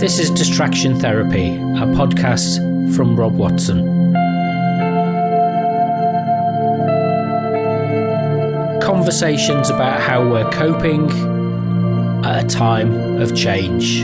This is Distraction Therapy, a podcast from Rob Watson. Conversations about how we're coping at a time of change.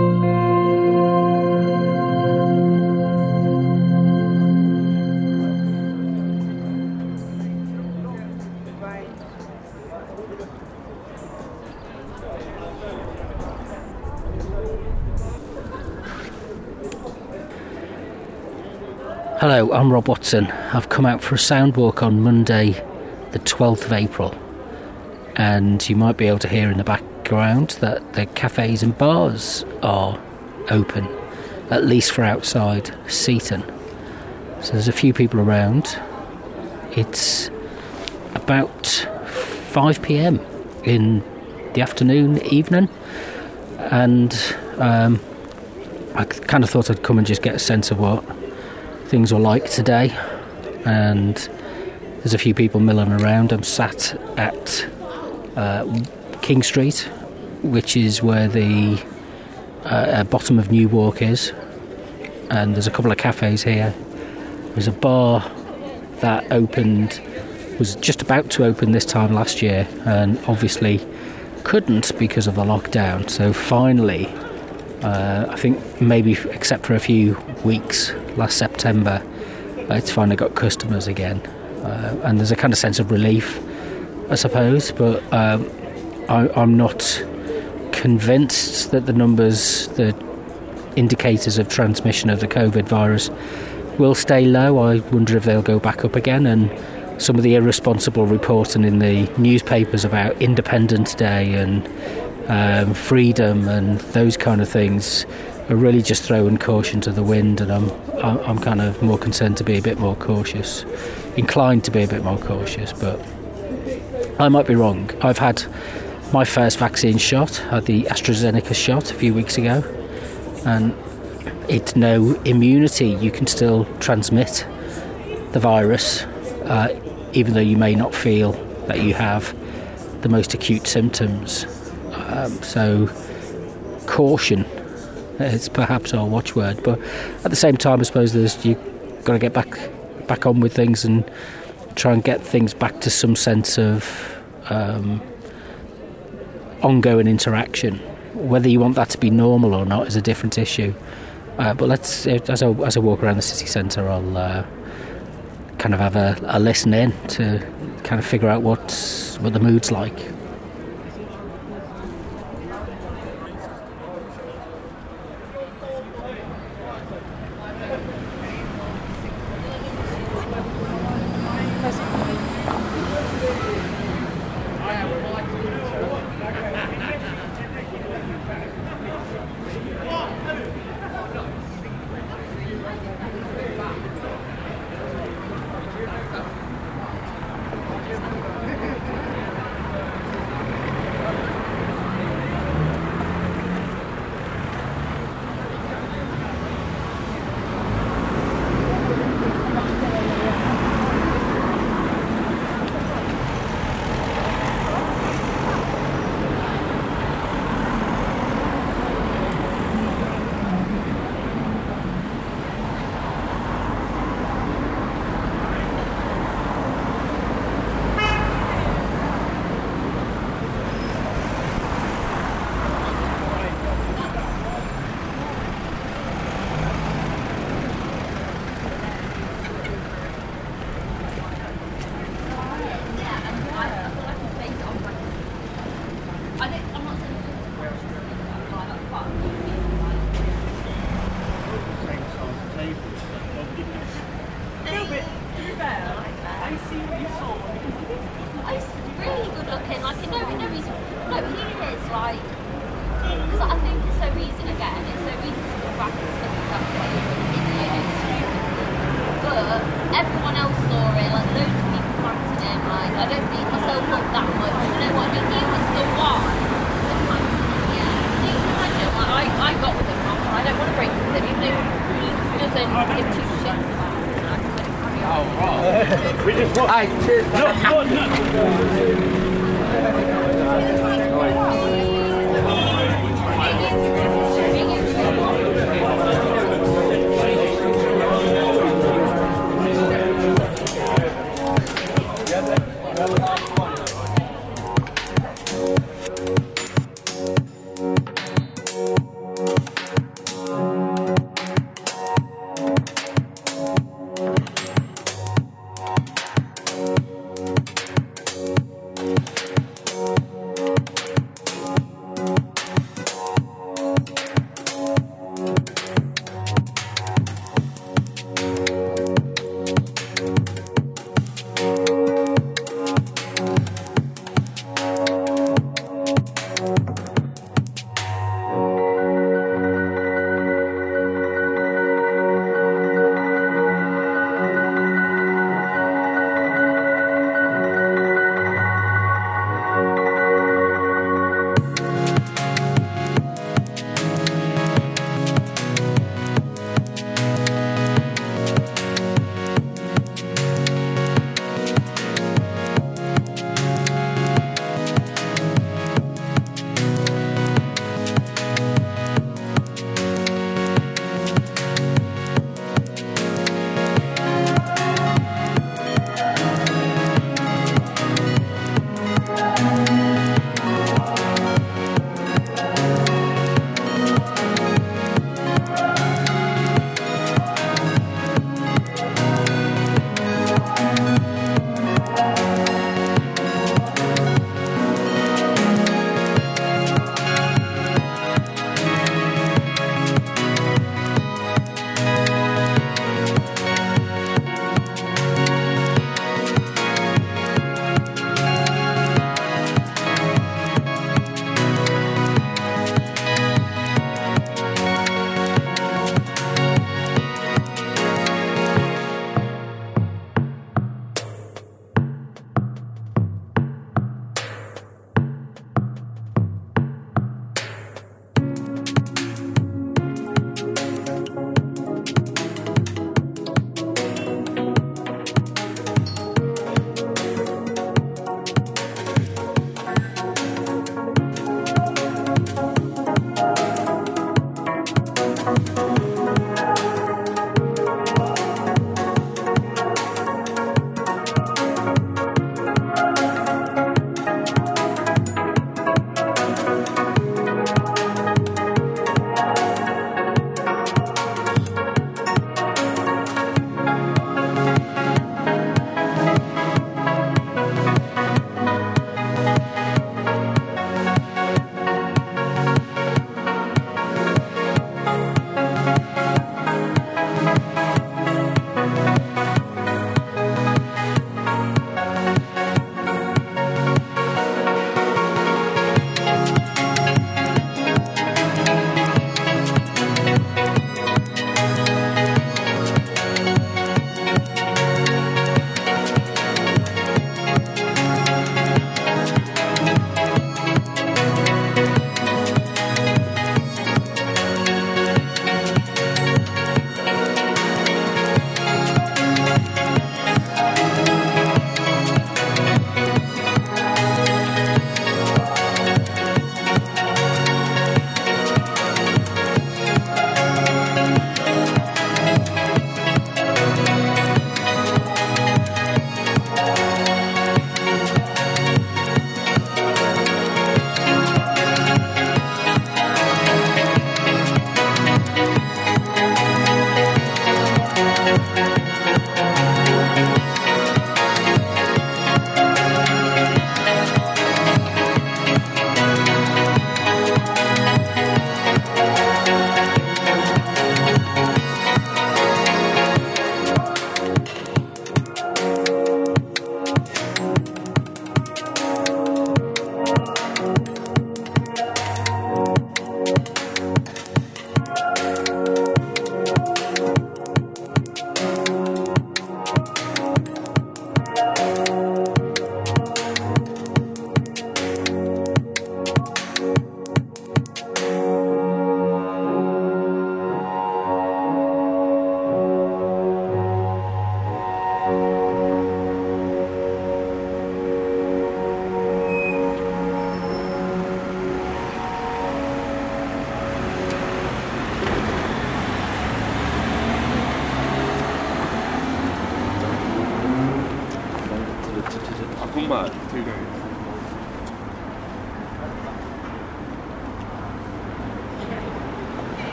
Hello, I'm Rob Watson. I've come out for a sound walk on Monday, the 12th of April, and you might be able to hear in the background that the cafes and bars are open, at least for outside seating. So there's a few people around. It's about 5 p.m. in the afternoon, evening, and I kind of thought I'd come and just get a sense of what things were like today, and there's a few people milling around. I'm sat at King Street, which is where the bottom of New Walk is, and there's a couple of cafes here. There's a bar that was just about to open this time last year and obviously couldn't because of the lockdown, so finally I think maybe except for a few weeks last September, it's finally got customers again, and there's a kind of sense of relief, I suppose, but I'm not convinced that the indicators of transmission of the COVID virus will stay low. I wonder if they'll go back up again, and some of the irresponsible reporting in the newspapers about Independence Day and freedom and those kind of things are really just throwing caution to the wind, and I'm kind of more concerned to be a bit more cautious, inclined to be a bit more cautious, but I might be wrong. I've had my first vaccine shot, I had the AstraZeneca shot a few weeks ago, and it's no immunity. You can still transmit the virus, even though you may not feel that you have the most acute symptoms. So caution is perhaps our watchword, but at the same time I suppose you've got to get back on with things and try and get things back to some sense of ongoing interaction. Whether you want that to be normal or not is a different issue, but let's, as I walk around the city centre, I'll kind of have a listen in to kind of figure out what the mood's like.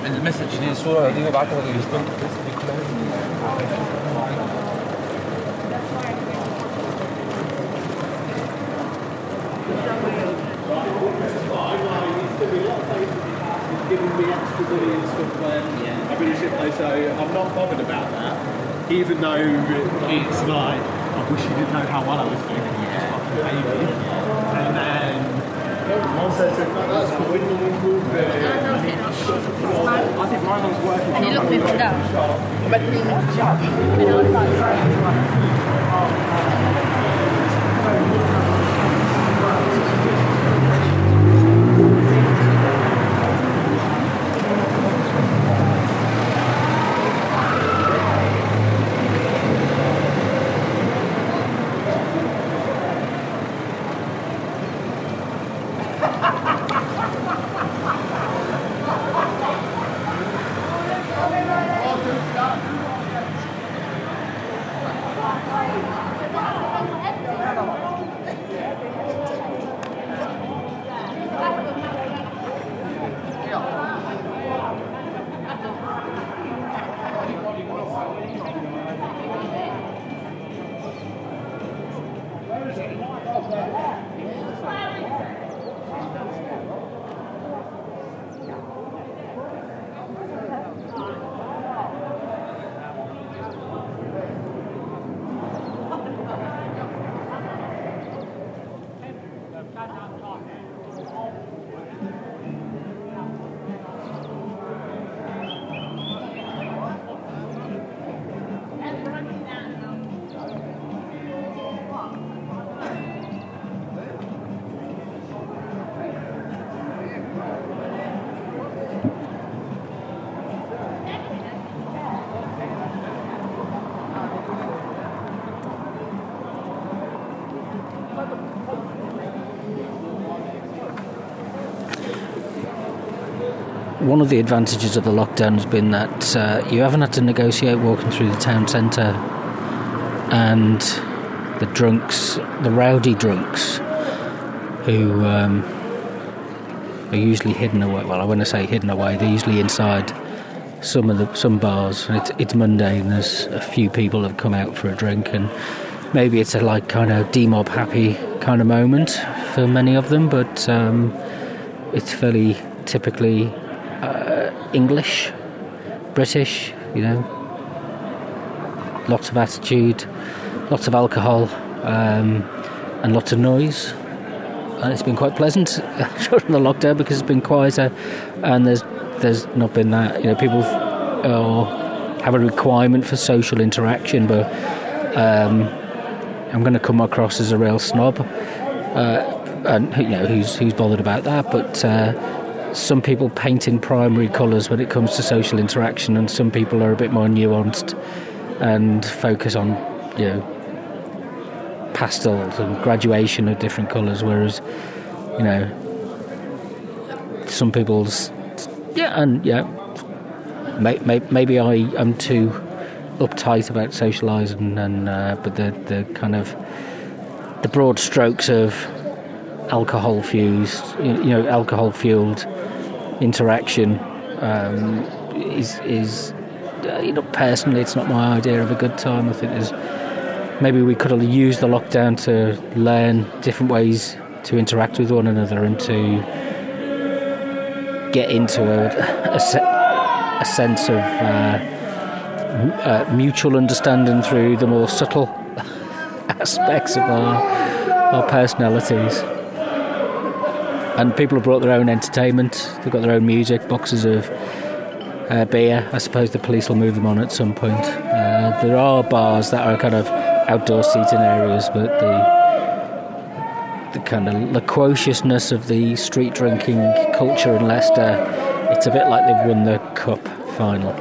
المسج دي الصورة دي ببعتها للجسم. Giving me extra money and stuff when I really should play, so I'm not bothered about that. Even though it's like, I wish you didn't know how well I was doing. And then also said, no, that's cool. I think my one's working. And you looked into that? One of the advantages of the lockdown has been that you haven't had to negotiate walking through the town centre, and the drunks, the rowdy drunks, who are usually hidden away. Well, I want to say hidden away. They're usually inside some bars. And it's Monday, and there's a few people have come out for a drink, and maybe it's a like kind of demob happy kind of moment for many of them, but it's fairly typically English, British, you know, lots of attitude, lots of alcohol, and lots of noise. And it's been quite pleasant during the lockdown because it's been quieter, and there's not been that, you know, people have a requirement for social interaction, but I'm going to come across as a real snob, and you know who's bothered about that, but some people paint in primary colours when it comes to social interaction, and some people are a bit more nuanced and focus on, you know, pastels and graduation of different colours, whereas, you know, some people's maybe I am too uptight about socialising, and but the kind of the broad strokes of alcohol fueled interaction is you know, personally, it's not my idea of a good time. I think maybe we could have used the lockdown to learn different ways to interact with one another and to get into a sense of mutual understanding through the more subtle aspects of our personalities. And people have brought their own entertainment. They've got their own music, boxes of beer. I suppose the police will move them on at some point. There are bars that are kind of outdoor seating areas, but the kind of loquaciousness of the street drinking culture in Leicester, it's a bit like they've won the cup final.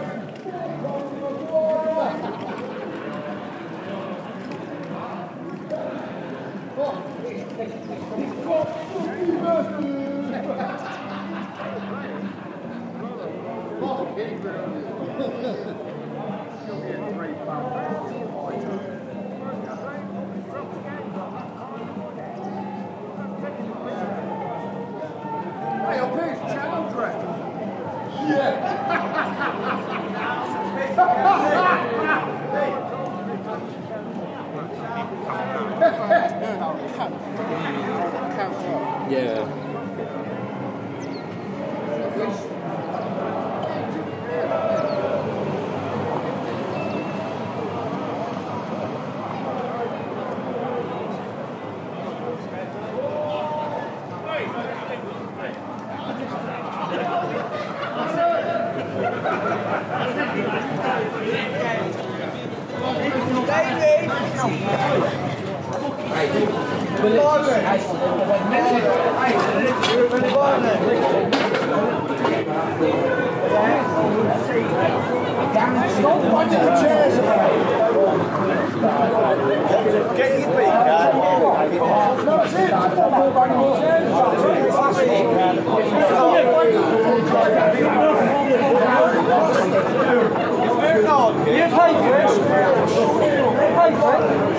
Yeah. Yeah. Get your feet You pay for it. You pay for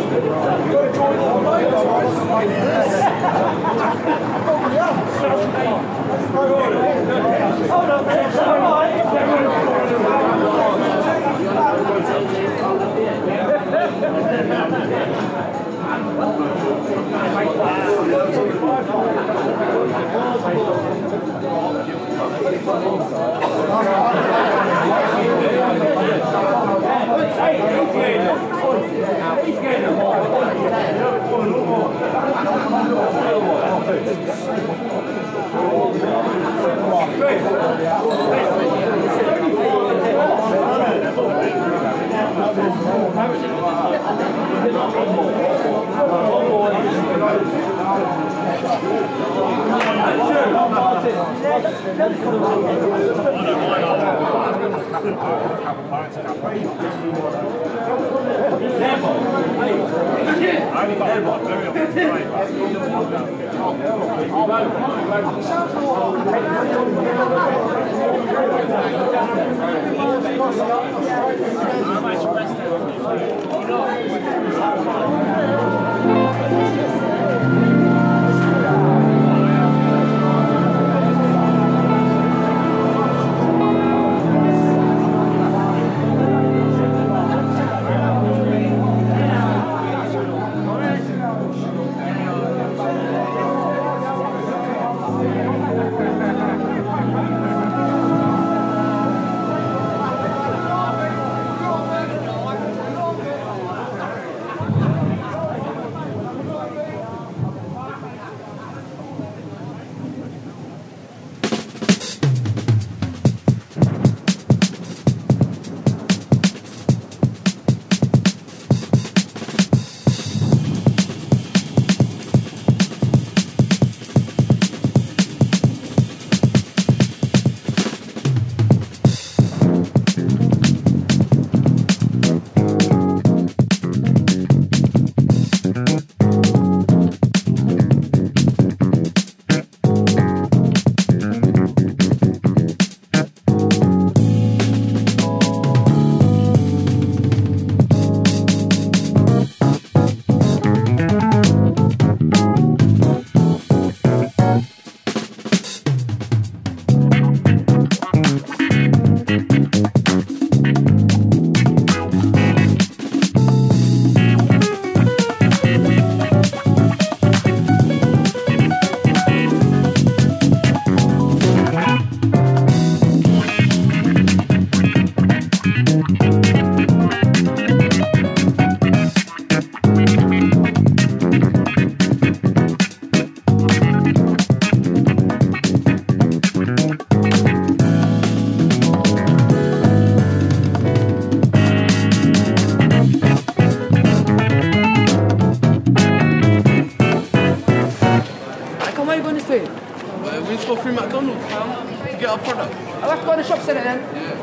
We just go through McDonald's, fam, to get our product. I'll have to go to the shop centre then. Yeah.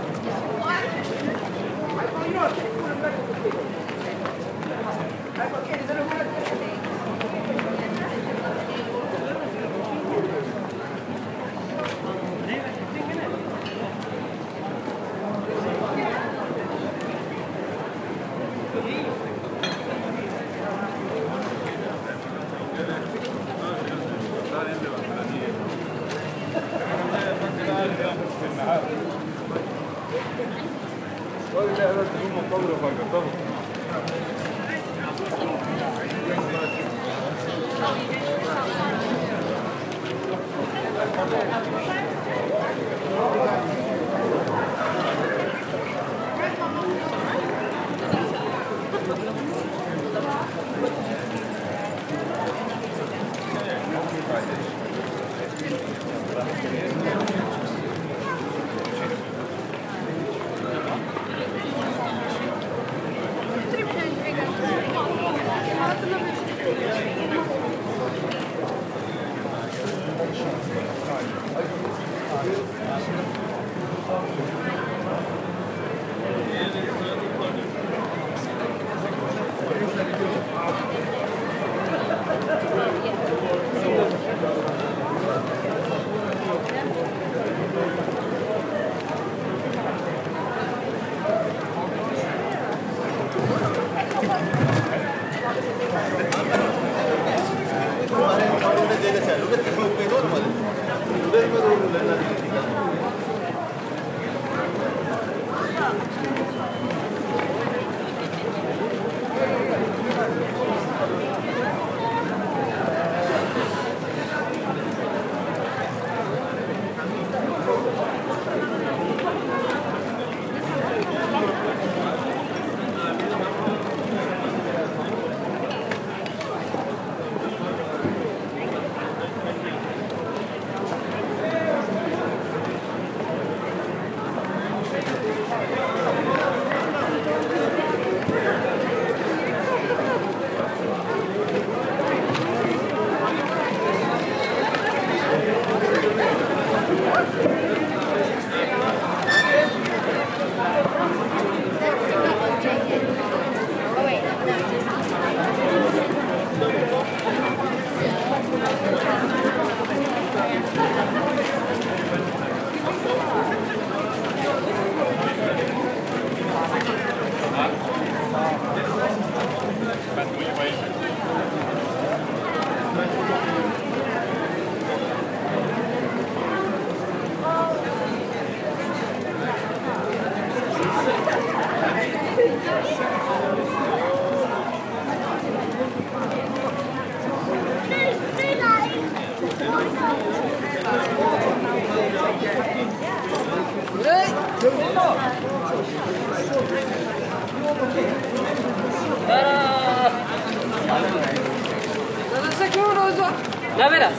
La veras.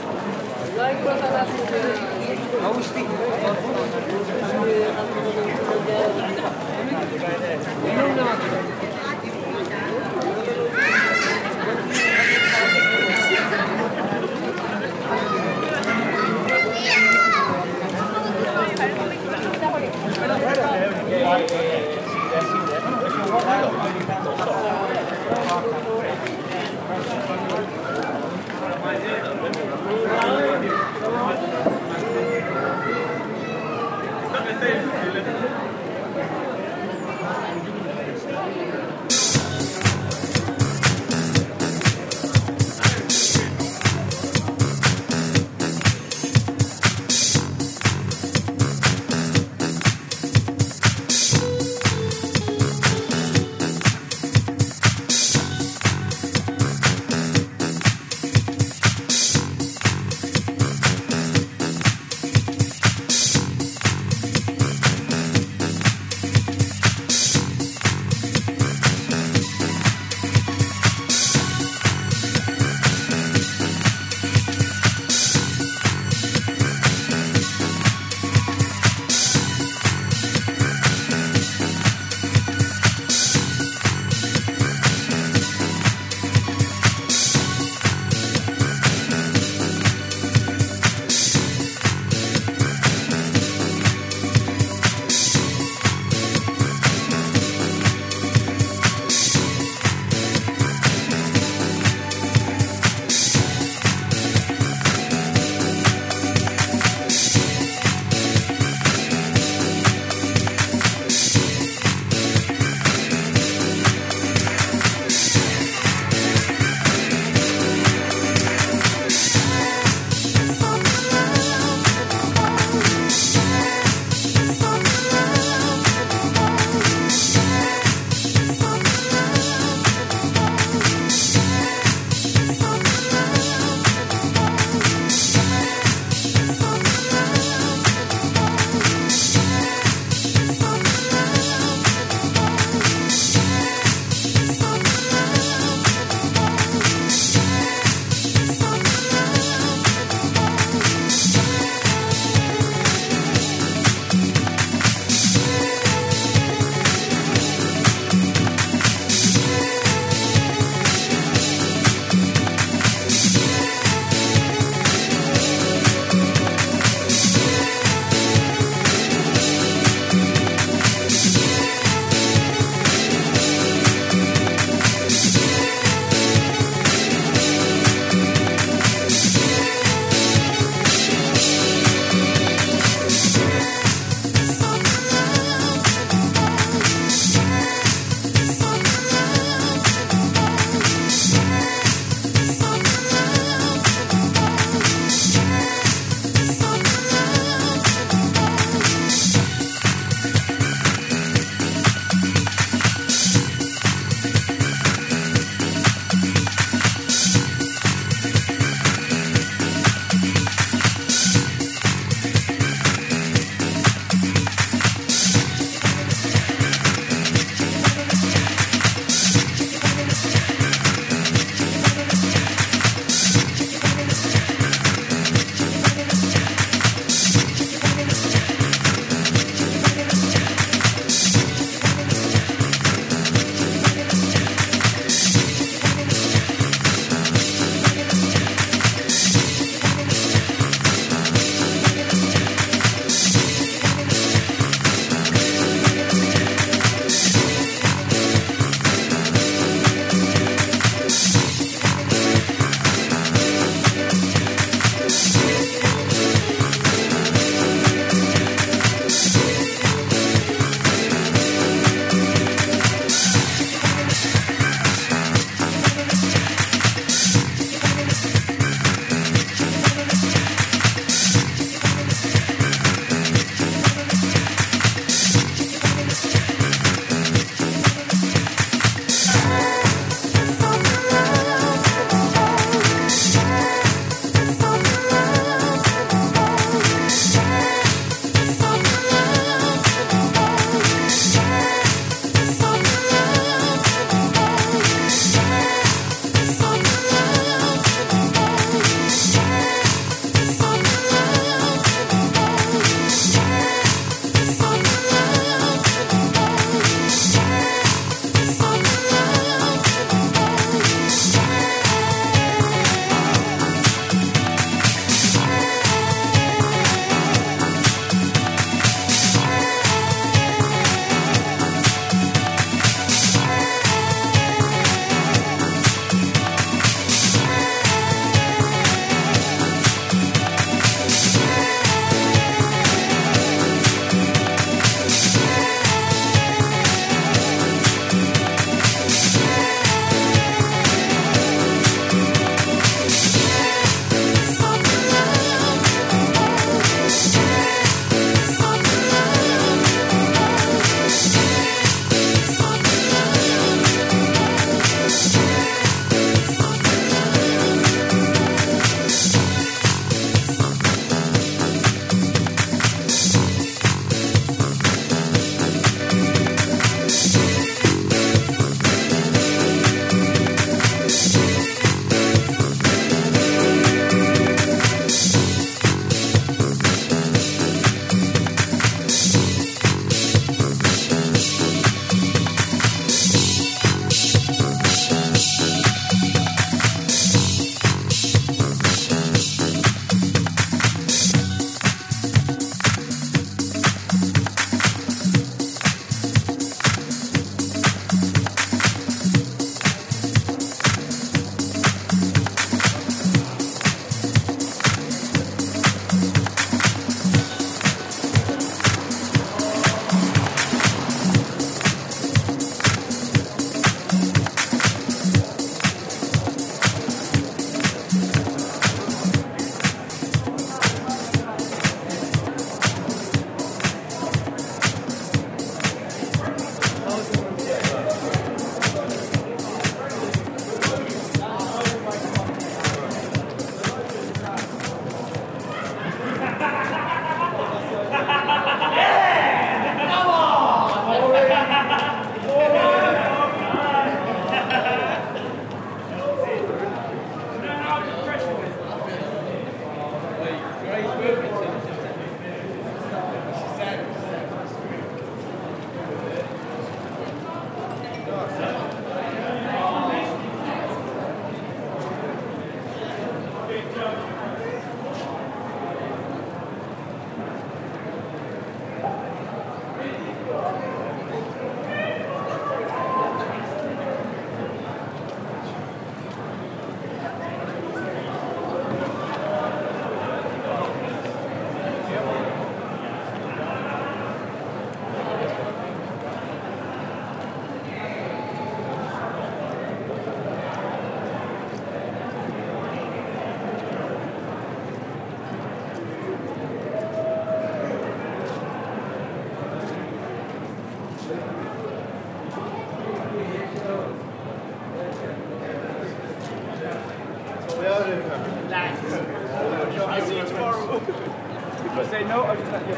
I'll see you tomorrow. If I say no, I'll just let you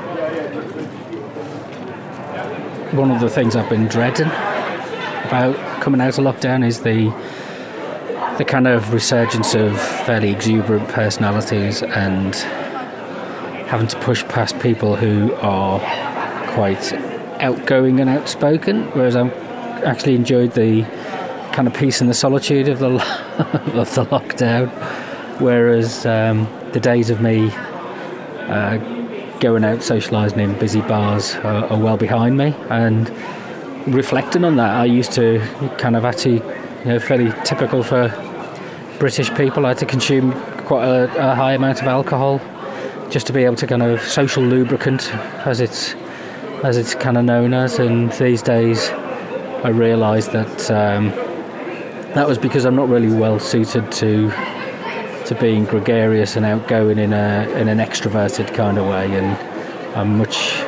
One of the things I've been dreading about coming out of lockdown is the kind of resurgence of fairly exuberant personalities and having to push past people who are quite outgoing and outspoken, whereas I've actually enjoyed the kind of peace and the solitude of the of the lockdown, whereas the days of me going out socialising in busy bars are well behind me. And reflecting on that, I used to kind of actually, fairly typical for British people, I had to consume quite a high amount of alcohol just to be able to kind of social lubricant, as it's kind of known as. And these days I realised that that was because I'm not really well suited to being gregarious and outgoing in an extroverted kind of way, and I'm much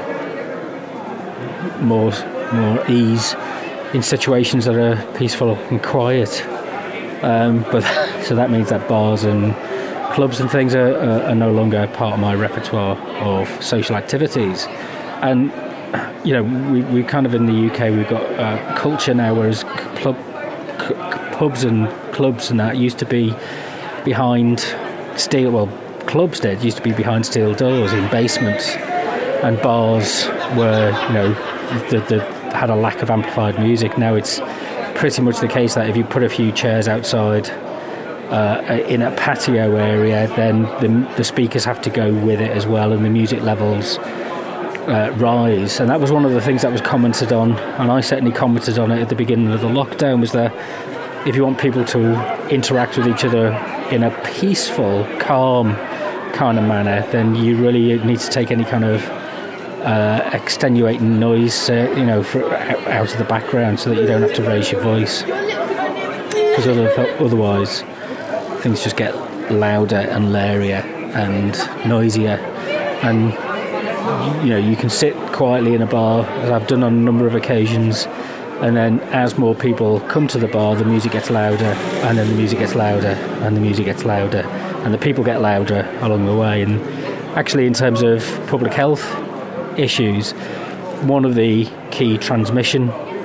more ease in situations that are peaceful and quiet. But so that means that bars and clubs and things are no longer part of my repertoire of social activities. And we kind of in the UK we've got a culture now, whereas pubs and clubs and that used to be behind clubs used to be behind steel doors in basements, and bars were had a lack of amplified music. Now it's pretty much the case that if you put a few chairs outside in a patio area, then the speakers have to go with it as well, and the music levels rise. And that was one of the things that was commented on, and I certainly commented on it at the beginning of the lockdown, was that if you want people to interact with each other in a peaceful, calm kind of manner, then you really need to take any kind of extenuating noise, out of the background, so that you don't have to raise your voice. Because otherwise, things just get louder and lairier and noisier. And you can sit quietly in a bar, as I've done on a number of occasions, and then as more people come to the bar, the music gets louder, and then the music gets louder, and the music gets louder, and the people get louder along the way. And actually, in terms of public health issues, one of the key transmission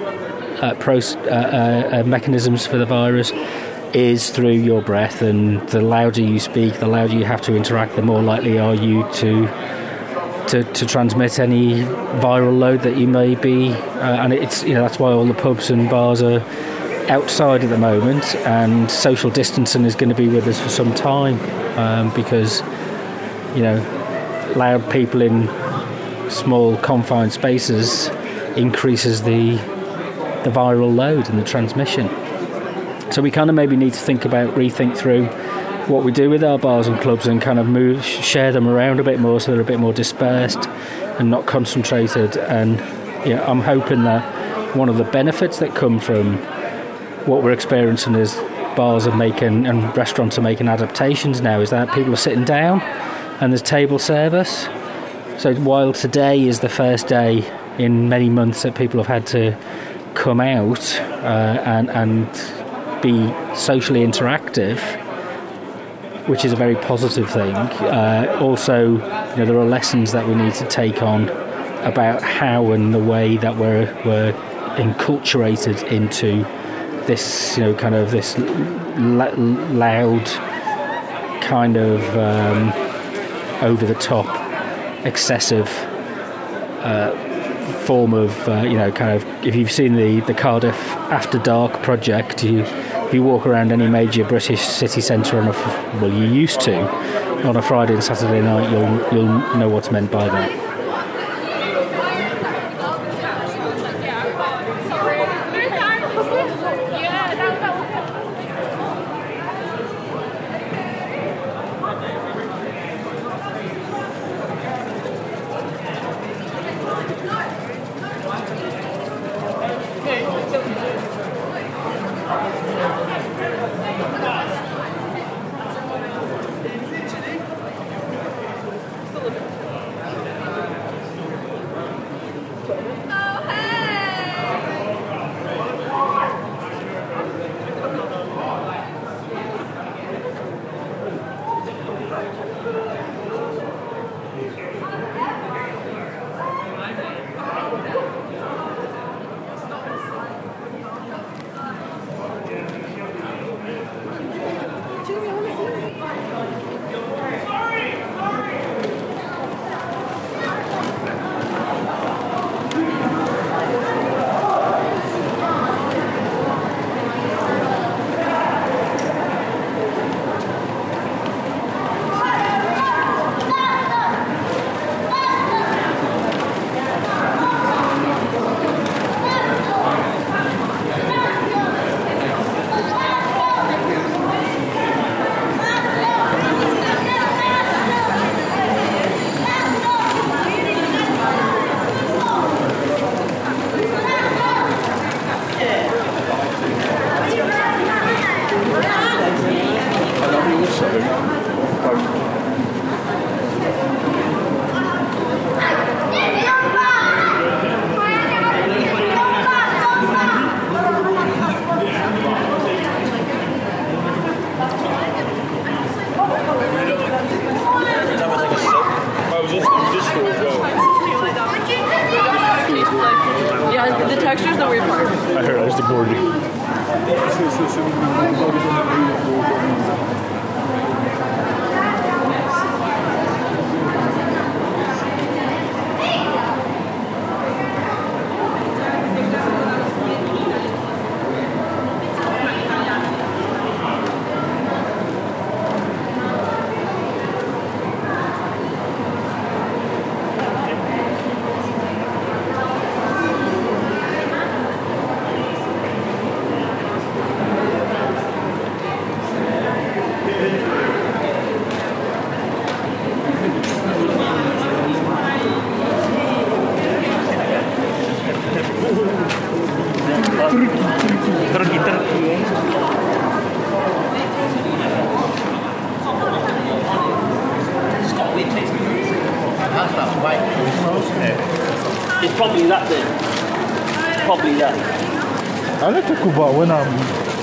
mechanisms for the virus is through your breath, and the louder you speak, the louder you have to interact, the more likely are you to transmit any viral load that you may be, and it's that's why all the pubs and bars are outside at the moment, and social distancing is going to be with us for some time, because loud people in small confined spaces increases the viral load and the transmission. So we kind of maybe need to rethink through what we do with our bars and clubs, and kind of share them around a bit more, so they're a bit more dispersed and not concentrated. And I'm hoping that one of the benefits that come from what we're experiencing is bars are making and restaurants are making adaptations now, is that people are sitting down and there's table service. So while today is the first day in many months that people have had to come out and be socially interactive, which is a very positive thing. Also, there are lessons that we need to take on about how and the way that we're enculturated into this, kind of this loud, kind of over-the-top, excessive form of, kind of. If you've seen the Cardiff After Dark project, if you walk around any major British city centre you used to, on a Friday and Saturday night, you'll know what's meant by that. Texture's the weird part. I heard I just ignored you. It's probably that then. Probably that. I like to Cuba when I'm.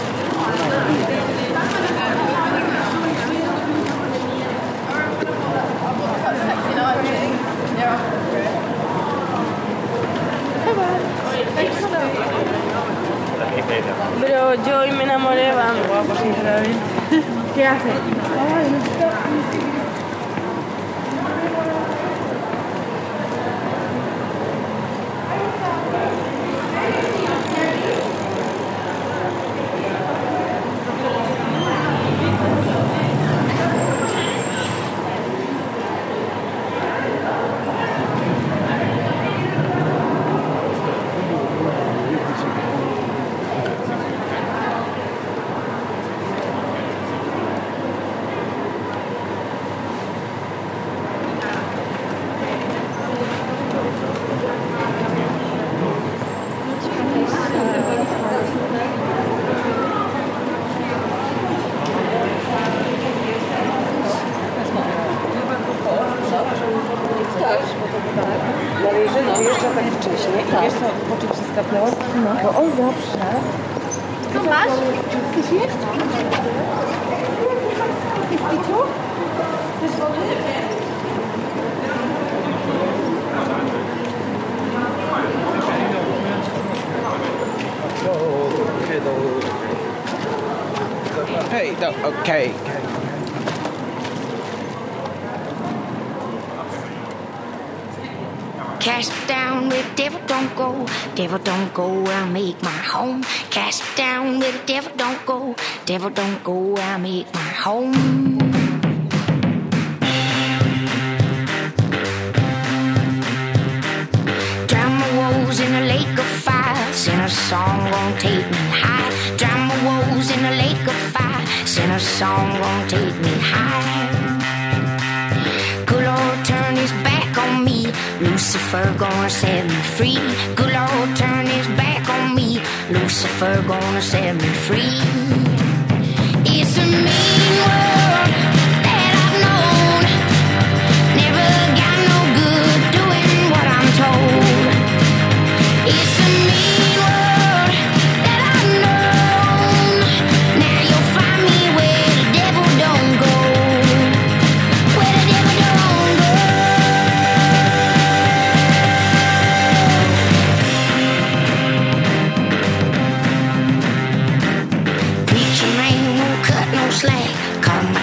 Pero yo hoy me enamoré, vamos. ¿Qué hace? Ale jeżeli wyjeżdża tak wcześnie i wiesz co, po czym się skapnęło, to on zawsze... Co masz? Chcesz jeść? Chcesz piciu? Chcesz wody? Hey, no, okay. Cast down with devil don't go where I make my home. Cast down with devil don't go where I make my home. Drown my woes in a lake of fire, sing a song won't take me high. Drown my woes in a lake of fire, sing a song won't take me high. Good Lord turn his back on me, Lucifer gonna set me free. Good Lord turn his back on me, Lucifer gonna set me free. It's a mean world that I've known, never got no good doing what I'm told. It's a mean world that I've known, now you'll find me where the devil don't go, where the devil don't go. Preacher man won't cut no slack, call my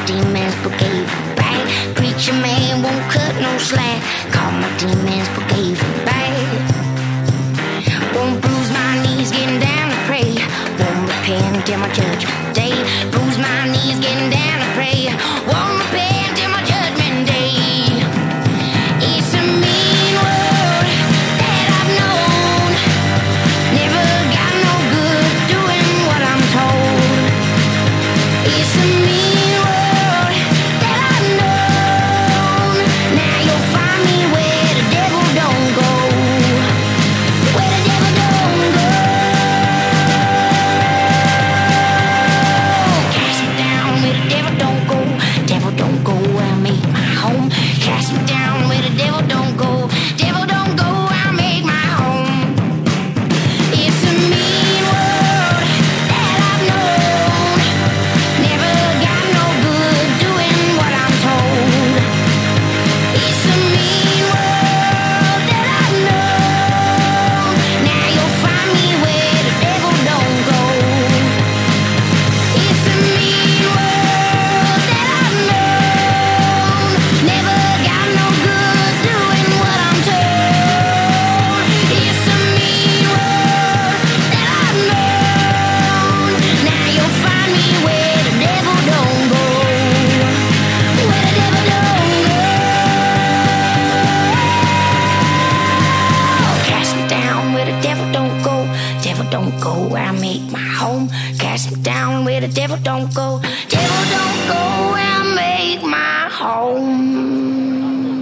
don't go where I make my home. Cast me down where the devil don't go. Devil don't go where I make my home.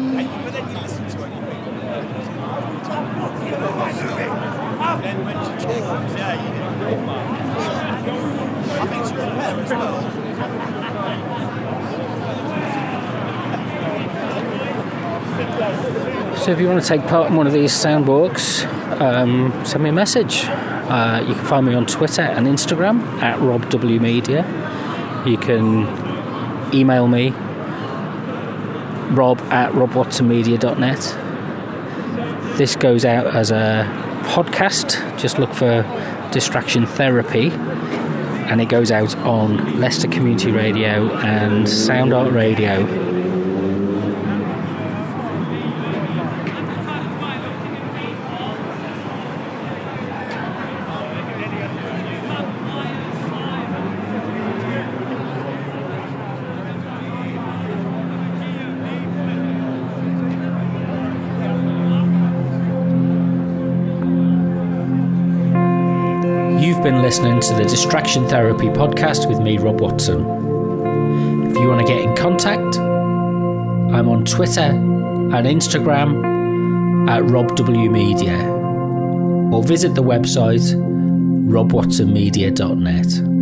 Then when she talks, I think she's better as well. So if you want to take part in one of these sound walks, send me a message. You can find me on Twitter and Instagram at RobWMedia. You can email me, rob@robwatsonmedia.net. This goes out as a podcast. Just look for Distraction Therapy, and it goes out on Leicester Community Radio and Sound Art Radio. You've been listening to the Distraction Therapy podcast with me, Rob Watson. If you want to get in contact, I'm on Twitter and Instagram at RobWMedia, or visit the website robwatsonmedia.net.